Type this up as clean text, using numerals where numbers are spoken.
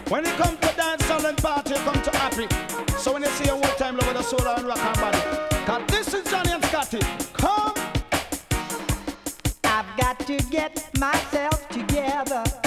When it comes to dance, soul and party, you come to happy. So when you see a whole time love with the soul and rock and body. Cause this is Johnny and Scotty. Come. I've got to get myself together.